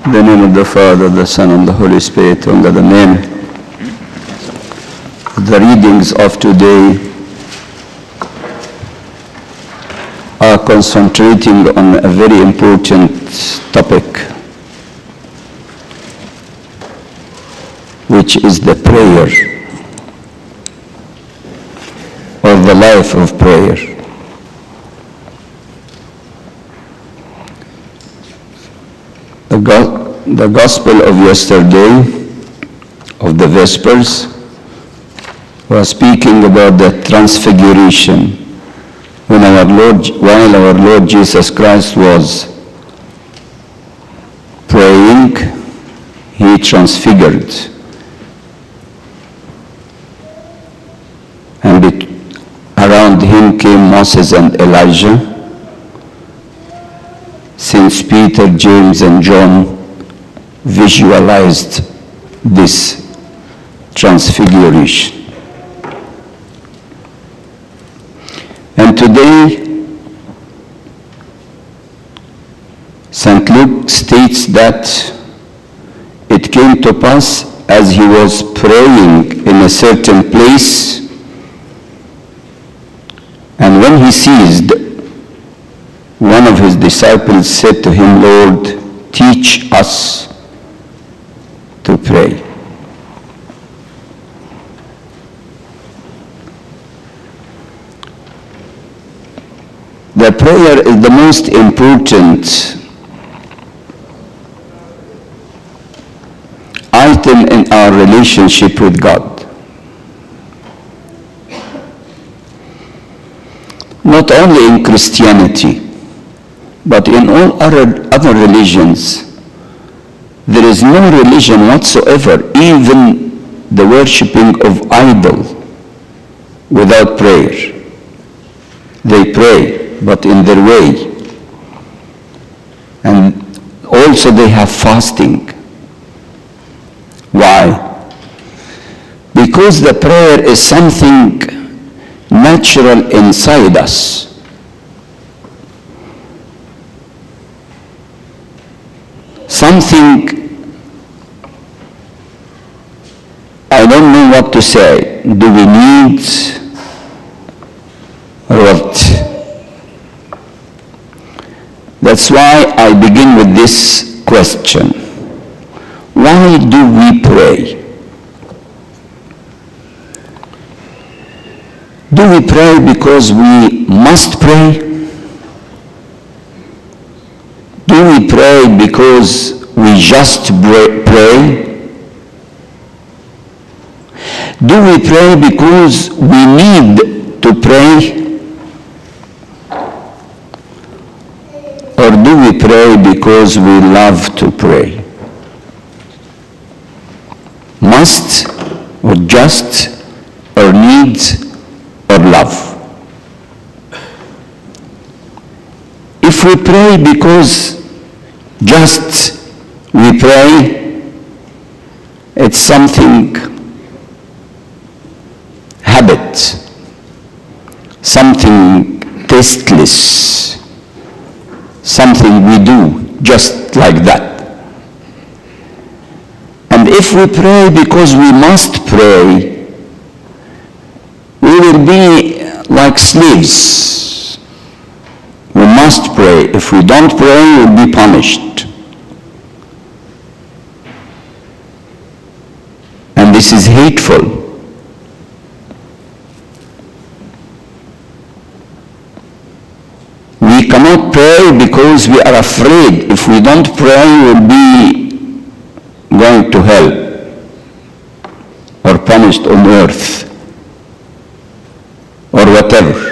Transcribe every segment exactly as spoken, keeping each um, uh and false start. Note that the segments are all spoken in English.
In the name of the Father, the Son, and the Holy Spirit, one God, amen. The readings of today are concentrating on a very important topic, which is the prayer, or the life of prayer. The, go- the gospel of yesterday, of the Vespers, was speaking about the transfiguration, when our Lord, while our Lord Jesus Christ was praying, he transfigured. And it, around him came Moses and Elijah. Since Peter, James, and John visualized this transfiguration. And today, Saint Luke states that it came to pass as he was praying in a certain place, and when he ceased, one of his disciples said to him, "Lord, teach us to pray." The prayer is the most important item in our relationship with God. Not only in Christianity, but in all other, other religions, there is no religion whatsoever, even the worshipping of idol, without prayer. They pray, but in their way. And also they have fasting. Why? Because the prayer is something natural inside us. Something, I don't know what to say. Do we need or what? That's why I begin with this question. Why do we pray? Do we pray because we must pray? Do we pray because we just pray? Do we pray because we need to pray? Or do we pray because we love to pray? Must, or just, or need, or love? If we pray because just we pray, it's something, habit, something tasteless, something we do just like that. And if we pray because we must pray, we will be like slaves. We must pray. If we don't pray, we'll be punished. And this is hateful. We cannot pray because we are afraid. If we don't pray, we'll be going to hell or punished on earth or whatever.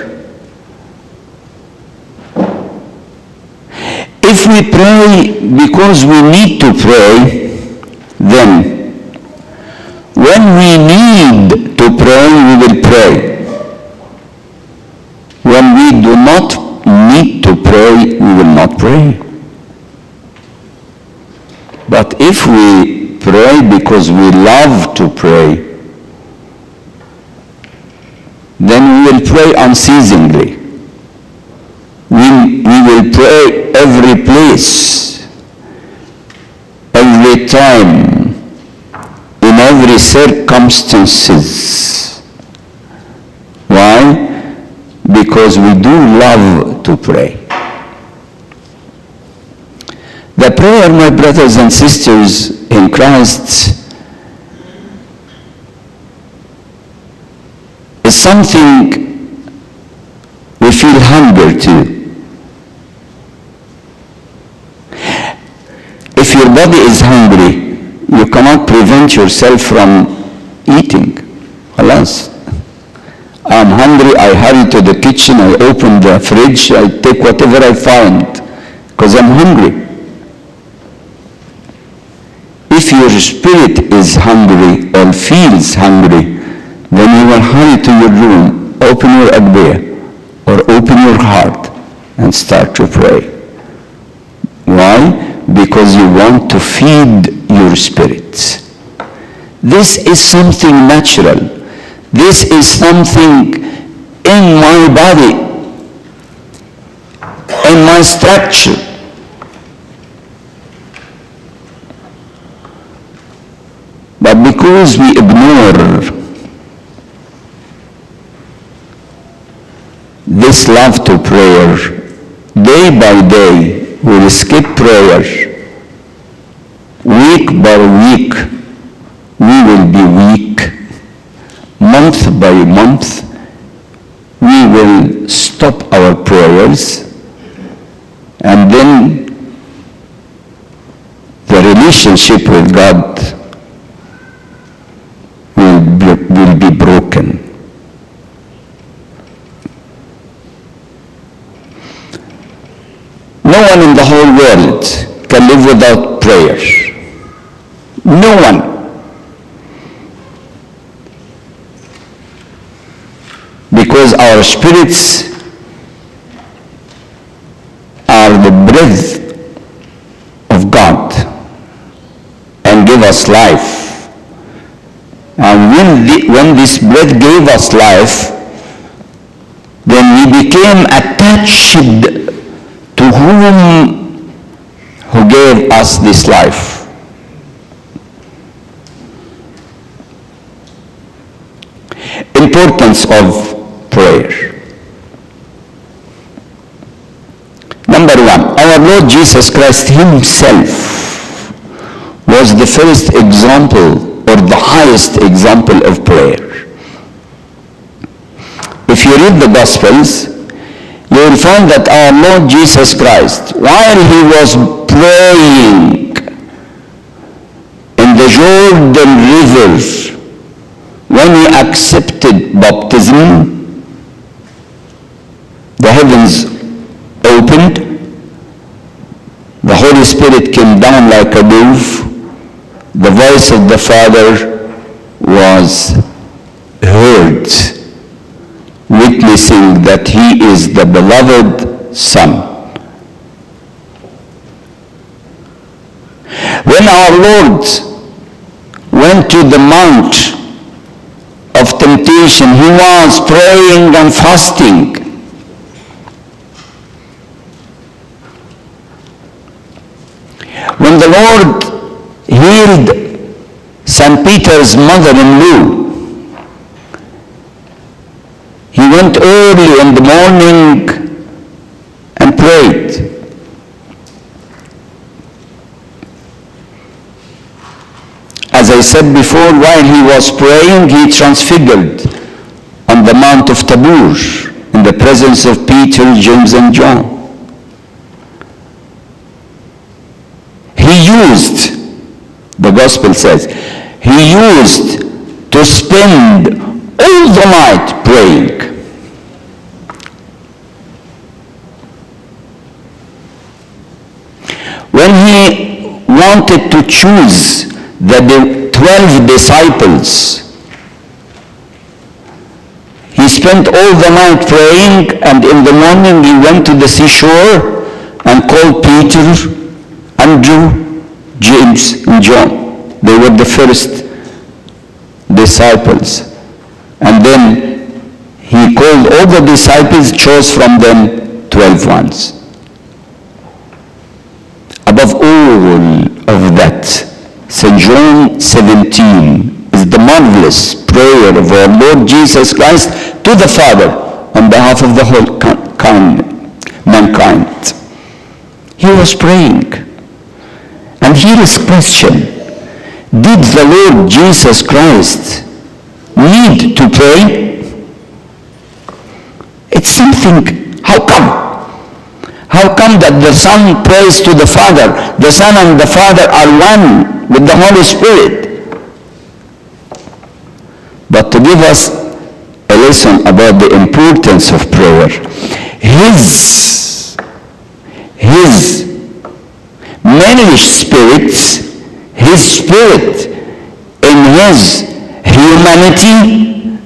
If we pray because we need to pray, then when we need to pray, we will pray. When we do not need to pray, we will not pray. But if we pray because we love to pray, then we will pray unceasingly. We, we will pray every place. every time, in every circumstances. Why? Because we do love to pray. The prayer, my brothers and sisters in Christ, is something we feel hunger to. If your body is hungry, you cannot prevent yourself from eating. Alas, I'm hungry, I hurry to the kitchen, I open the fridge, I take whatever I find, because I'm hungry. If your spirit is hungry or feels hungry, then you will hurry to your room, open your Agbeya, or open your heart, and start to pray. Why? Because you want to feed your spirit. This is something natural. This is something in my body, in my structure. But because we ignore this love to prayer, day by day, we'll skip prayer. Week by week, we will be weak. Month by month, we will stop our prayers, and then the relationship with God will be, will be broken. No one in the whole world can live without prayer. No one. Because our spirits are the breath of God and give us life. And when, the, when this breath gave us life, then we became attached to whom who gave us this life. Importance of prayer. Number one, our Lord Jesus Christ himself was the first example or the highest example of prayer. If you read the Gospels, you will find that our Lord Jesus Christ, while he was praying in the Jordan River, when he accepted baptism, the heavens opened, the Holy Spirit came down like a dove, the voice of the Father was heard, witnessing that he is the beloved Son. When our Lord went to the mount of temptation, he was praying and fasting. When the Lord healed Saint Peter's mother-in-law, he went early in the morning and prayed. As I said before, while he was praying, he transfigured on the Mount of Tabor in the presence of Peter, James, and John. He used, the Gospel says, he used to spend all the night praying. When he wanted to choose the twelve disciples, he spent all the night praying, and in the morning he went to the seashore and called Peter, Andrew, James, and John. They were the first disciples. And then he called all the disciples, chose from them twelve ones. Above all of that, Saint John seventeen is the marvelous prayer of our Lord Jesus Christ to the Father on behalf of the whole kind, mankind. He was praying. And here is question. Did the Lord Jesus Christ need to pray? It's something. How come? How come that the Son prays to the Father? The Son and the Father are one with the Holy Spirit. But to give us a lesson about the importance of prayer, His, His many spirits, His Spirit in His humanity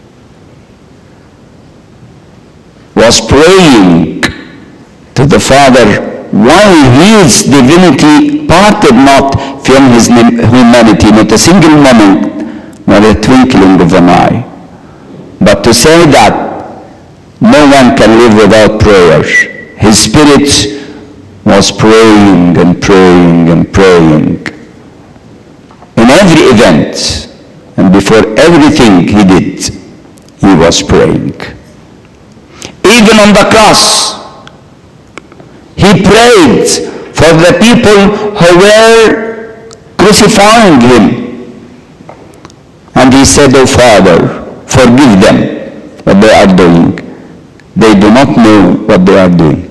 was praying to the Father while His divinity parted not from His humanity, not a single moment, not a twinkling of an eye. But to say that no one can live without prayer, His Spirit was praying and praying and praying. In every event and before everything He did, He was praying. Even on the cross, He prayed for the people who were crucifying Him. And He said, "Oh Father, forgive them what they are doing. They do not know what they are doing."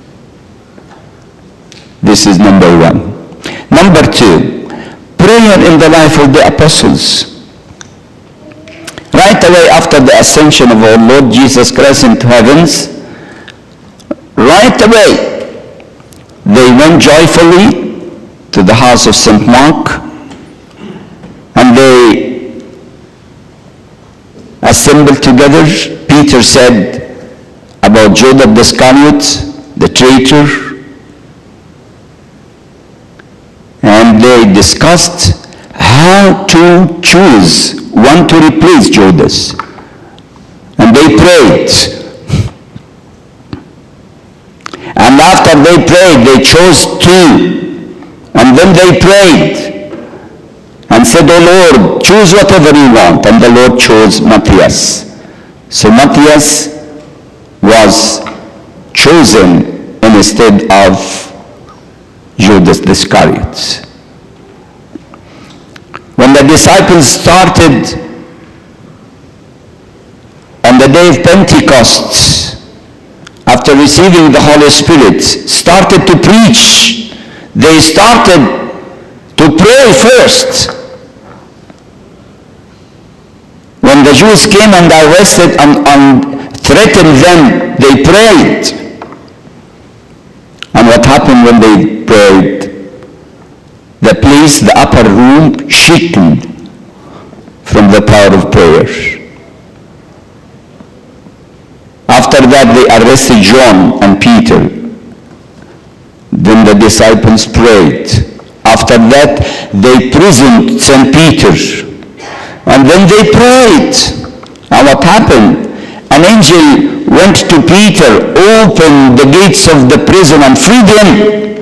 This is number one. Number two, prayer in the life of the apostles. Right away after the ascension of our Lord Jesus Christ into heavens, right away, they went joyfully to the house of Saint Mark, and they assembled together. Peter said about Judas Iscariot, the traitor, and they discussed how to choose one to replace Judas. And they prayed. And after they prayed, they chose two. And then they prayed and said, "Oh Lord, choose whatever you want." And the Lord chose Matthias. So Matthias was chosen instead of Judas Iscariot. When the disciples started on the day of Pentecost, after receiving the Holy Spirit, started to preach, they started to pray first. When the Jews came and arrested and, and threatened them, they prayed. And what happened when they prayed? The place, the upper room, shaken from the power of prayer. After that, they arrested John and Peter. Then the disciples prayed. After that, they imprisoned Saint Peter. And then they prayed. And what happened? An angel went to Peter, opened the gates of the prison and freed him.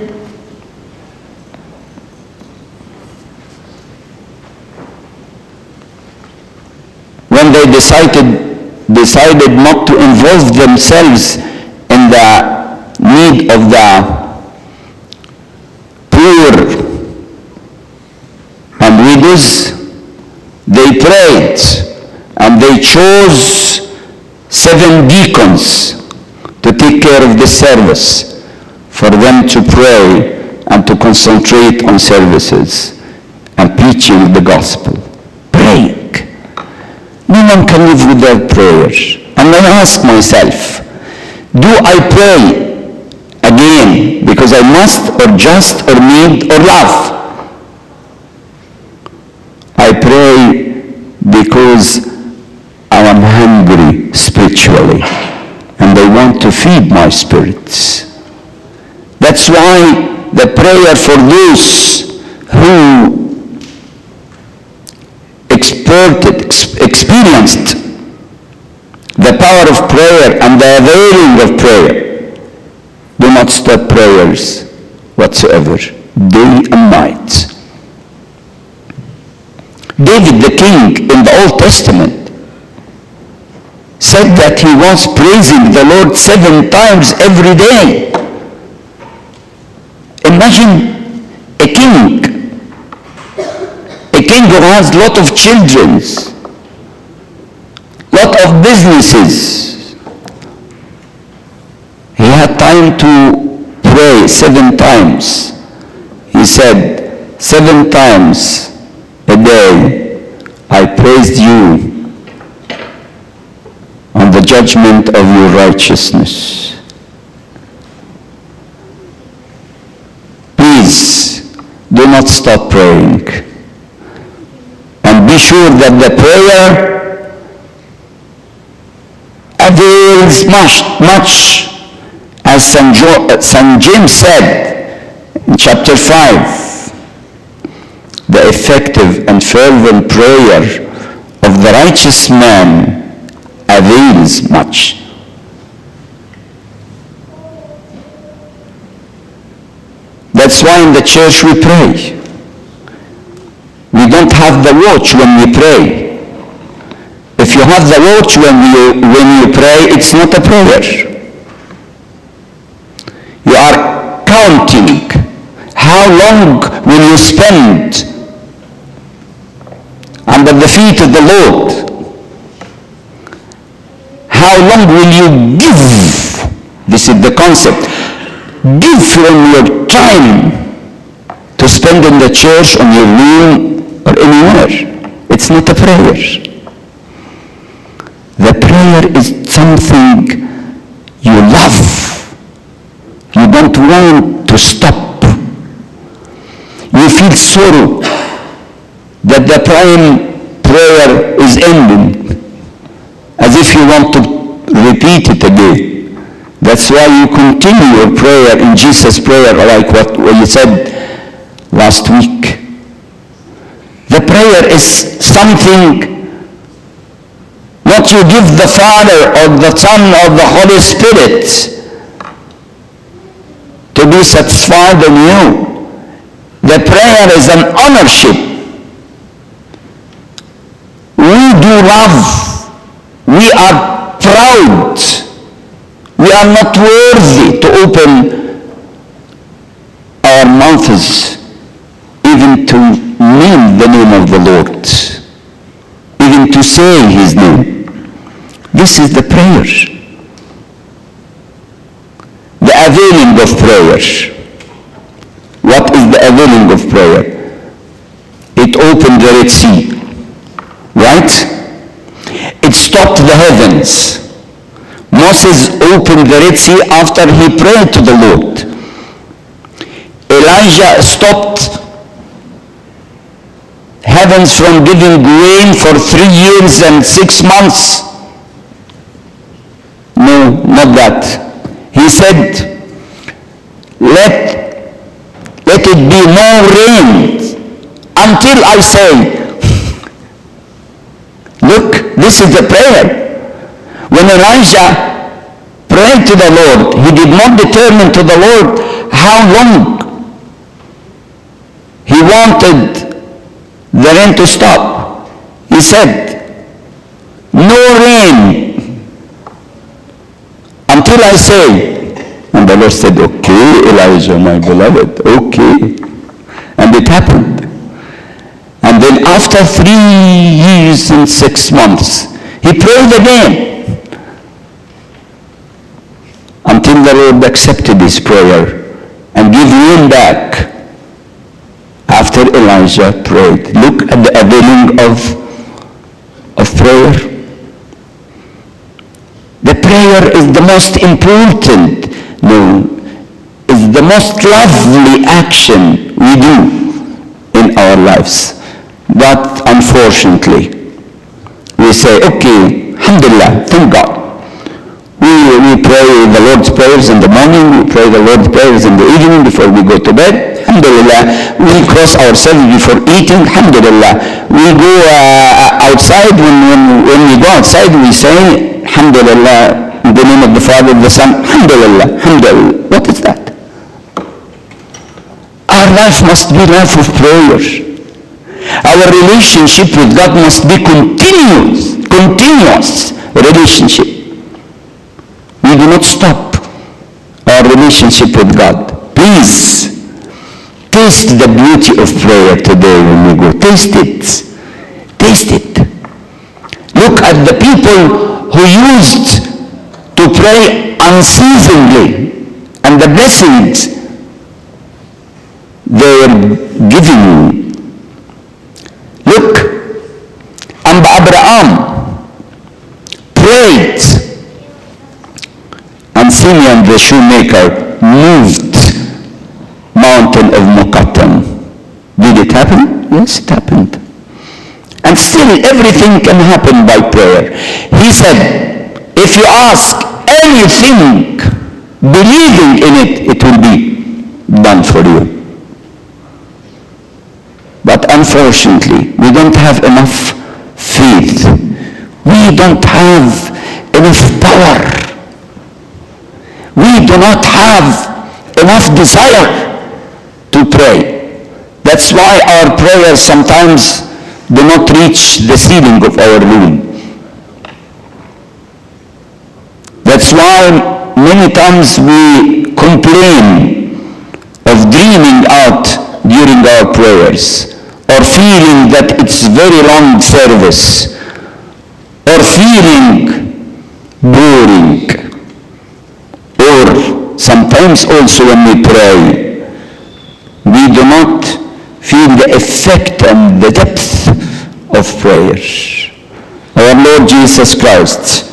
When they decided decided not to involve themselves in the need of the poor and widows, they prayed and they chose seven deacons to take care of the service, for them to pray and to concentrate on services and preaching the gospel. Praying. No one can live without prayer. And I ask myself, do I pray again because I must or just or need or love? I pray because I am hungry spiritually and I want to feed my spirits. That's why the prayer for those who experted, experienced the power of prayer and the availing of prayer, do not stop prayers whatsoever, day and night. David the king in the Old Testament said that he was praising the Lord seven times every day. Imagine a king, a king who has a lot of children, lot of businesses. He had time to pray seven times. He said, seven times a day I praised you on the judgment of your righteousness. Please do not stop praying. And be sure that the prayer avails much, much, as Saint Jo- Saint James said in chapter five. The effective and fervent prayer of the righteous man avails much. That's why in the church we pray. We don't have the watch when we pray. If you have the watch when you, when you pray, it's not a prayer. You are counting how long will you spend under the feet of the Lord. How long will you give? This is the concept. Give from your time to spend in the church, on your room, or anywhere. It's not a prayer. The prayer is something you love. You don't want to stop. You feel sorrow that the prime prayer is ending, as if you want to repeat it again. That's why you continue your prayer in Jesus' prayer, like what you said last week. The prayer is something what you give the Father or the Son or the Holy Spirit to be satisfied in you. The prayer is an ownership. We do love. We are proud. We are not worthy to open our mouths even to name the name of the Lord, even to say his name. This is the prayer. The availing of prayer. What is the availing of prayer? It opened the Red Sea, right? It stopped the heavens. Moses opened the Red Sea after he prayed to the Lord. Elijah stopped heavens from giving rain for three years and six months. No, not that. He said, let Let it be no rain until I say. Look, this is the prayer. When Elijah prayed to the Lord, he did not determine to the Lord how long he wanted the rain to stop. He said, no rain until I say. And the Lord said, okay, Elijah, my beloved, okay. And it happened. And then after three years and six months, he prayed again. Until the Lord accepted his prayer and gave rain back after Elijah prayed. Look at the availing of, of prayer. The prayer is the most important. No, it's the most lovely action we do in our lives. But unfortunately, we say, okay, alhamdulillah, thank God. We, we pray the Lord's prayers in the morning, we pray the Lord's prayers in the evening before we go to bed, alhamdulillah. We cross ourselves before eating, alhamdulillah. We go uh, outside, when, when, when we go outside, we say, alhamdulillah, in the name of the Father, the Son, alhamdulillah, alhamdulillah. What is that? Our life must be life of prayer. Our relationship with God must be continuous, continuous relationship. We do not stop our relationship with God. Please, taste the beauty of prayer today when you go. Taste it. Taste it. Look at the people who used to pray unceasingly and the blessings they were giving. Look, and Abraham prayed, and Simeon the shoemaker moved mountain of Mokattam. Did it happen? Yes, it happened. And still everything can happen by prayer. He said, if you ask anything, believing in it, it will be done for you. But unfortunately, we don't have enough faith. We don't have enough power. We do not have enough desire to pray. That's why our prayers sometimes do not reach the ceiling of our room. That's why many times we complain of dreaming out during our prayers, or feeling that it's very long service, or feeling boring, or sometimes also when we pray, we do not feel the effect and the depth of prayer. Our Lord Jesus Christ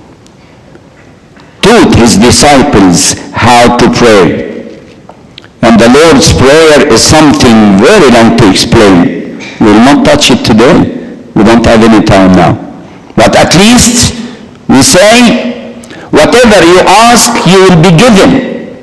taught his disciples how to pray. And the Lord's Prayer is something very long to explain. We will not touch it today. We don't have any time now. But at least we say, whatever you ask, you will be given.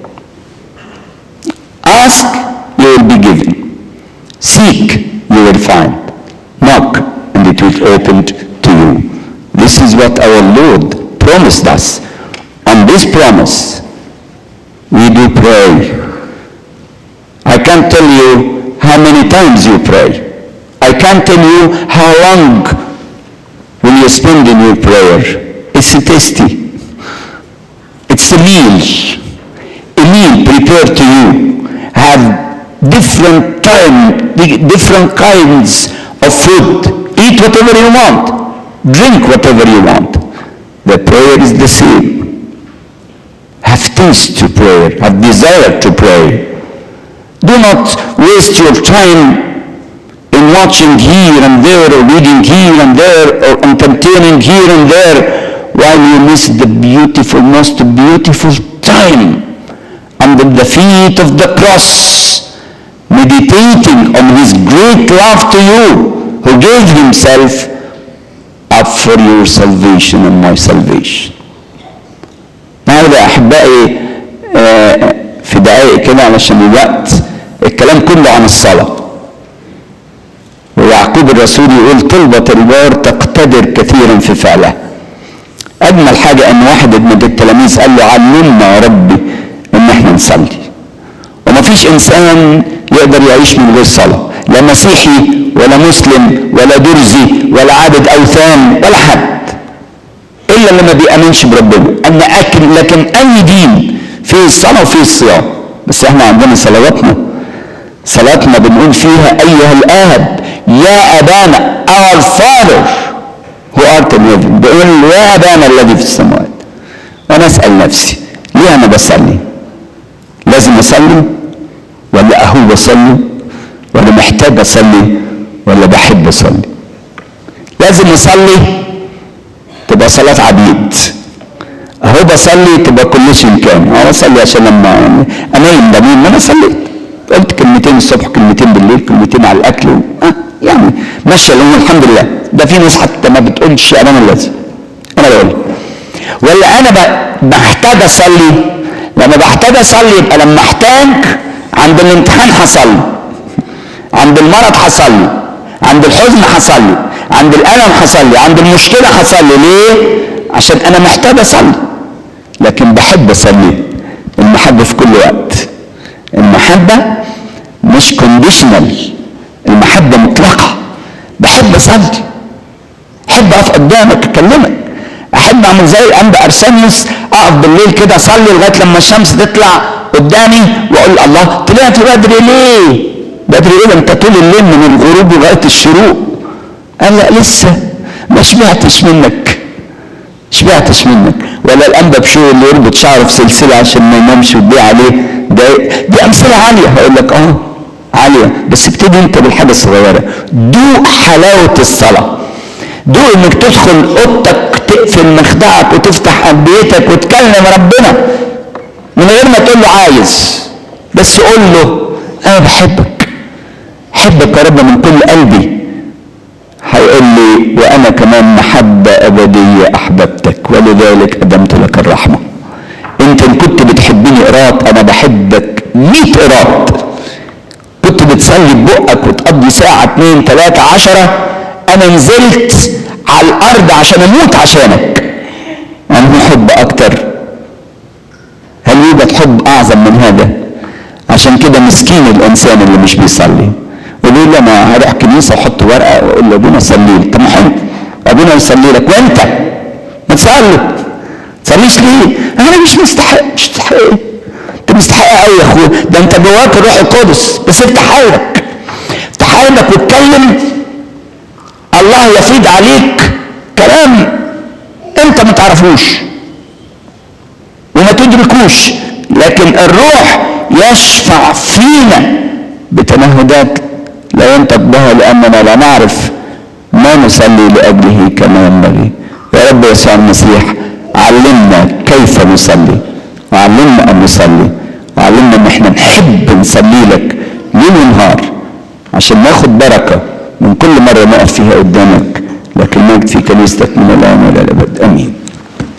Ask, you will be given. Seek, you will find. Knock, and it will be opened to you. This is what our Lord promised us. On this promise, we do pray. I can't tell you how many times you pray. I can't tell you how long will you spend in your prayer. It's a tasty. It's a meal. A meal prepared to you. Have different time, different kinds of food. Eat whatever you want. Drink whatever you want. The prayer is the same. Have taste to prayer. Have desire to pray. Do not waste your time in watching here and there, or reading here and there, or entertaining here and there, while you miss the beautiful, most beautiful time under the feet of the cross, meditating on his great love to you, who gave himself up for your salvation and my salvation. هذا أحبائي في دقائق كده علشان الوقت، الكلام كله عن الصلاة. ويعقوب الرسول يقول طلبة البار تقتدر كثيرا في فعلها. أجمل حاجة أن واحد من التلاميذ قال له علمنا يا ربي إن إحنا نصلي. وما فيش إنسان يقدر يعيش من غير صلاة، لا مسيحي ولا مسلم ولا درزي ولا عابد أوثان ولا حد، إلا اللي ما بيأمنش بربنا. أن أكل لكن أي دين فيه الصلاة وفيه الصيام. بس إحنا عندنا صلواتنا، صلاتنا بنقول فيها أيها الآب يا أبانا our father who art in heaven. بقول يا أبانا الذي في السماوات. وأنا أسأل نفسي ليه أنا بصلي؟ لازم أصلي ولا أهو بصلي ولا محتاج أصلي ولا بحب أصلي؟ لازم أصلي تبقى صلاة عبيد. أهو بصلي تبقى كل شيء كان. أهو بصلي عشان لما أنام بنام ما أنا صليت. قلت كلمتين الصبح، كلمتين بالليل، كلمتين على الأكل و... آه يعني ماشية الأمور الحمد لله. ده في ناس حتى ما بتقولش أنا الذي أنا بقول. ولا أنا بحتاج أصلي؟ لما بحتاج أصلي يبقى لما أحتاج عند الامتحان حصل، عند المرض حصل، عند الحزن حصل، عند الألم حصل لي، عند المشكلة حصل لي. ليه؟ عشان أنا محتاج أصلي. لكن بحب أصلي. المحبة في كل وقت. المحبة مش كونديشنال، المحبة مطلقة. بحب اصلي، احب اقف قدامك اكلمك، احب اعمل زي الانبا ارسانيوس، اقف بالليل كده اصلي لغايه لما الشمس تطلع قدامي واقول الله طلعت بدري ليه؟ بدري ايه؟ انت طول الليل من الغروب لغايه الشروق. قال لا لسه ما شبعتش منك، شبعتش منك. ولا الانبا بشوي اللي يربط شعره في سلسله عشان ما ينامش ويضيع عليه، ده دي امثله عاليه. هقول لك اه عاليه، بس ابتدي انت بالحاجه الصغيره. دوق حلاوه الصلاه، دوق انك تدخل اوضتك تقفل مخدعك وتفتح انبيتك وتكلم ربنا من غير ما تقول له عايز، بس قول له انا بحبك، احبك يا رب من كل قلبي. هيقول لي وانا كمان محبه ابديه احببتك ولذلك قدمت لك الرحمه. انت ان كنت بتحبني قراط انا بحبك مية قراط. كنت بتصلي ببقك وتقضي ساعه اتنين تلاته عشره، انا نزلت على الارض عشان اموت عشانك. يعني حب اكتر؟ هل يوجد حب اعظم من هذا؟ عشان كده مسكين الانسان اللي مش بيصلي يقول لي انا هروح كنيسه واحط ورقه واقول لابونا صلي لي. طب ما حلو ابونا يصلي لك وانت ما تصلي، ما تصليش ليه؟ انا مش مستحق. مش مستحق ايه؟ انت مستحق قوي يا اخويا، ده انت جواك الروح القدس، بس افتح قلبك، افتح قلبك واتكلم، الله يفيض عليك كلام انت ما تعرفوش وما تدركوش، لكن الروح يشفع فينا بتنهدات لا ينطق بها لاننا لا نعرف ما نصلي لاجله كما ينبغي. يا رب يسوع المسيح علمنا كيف نصلي، وعلمنا ان نصلي، وعلمنا ان احنا نحب نصلي لك ليل ونهار عشان ناخد بركه من كل مره نقف فيها قدامك. لكن مجد في كنيستك من الان والى الابد امين.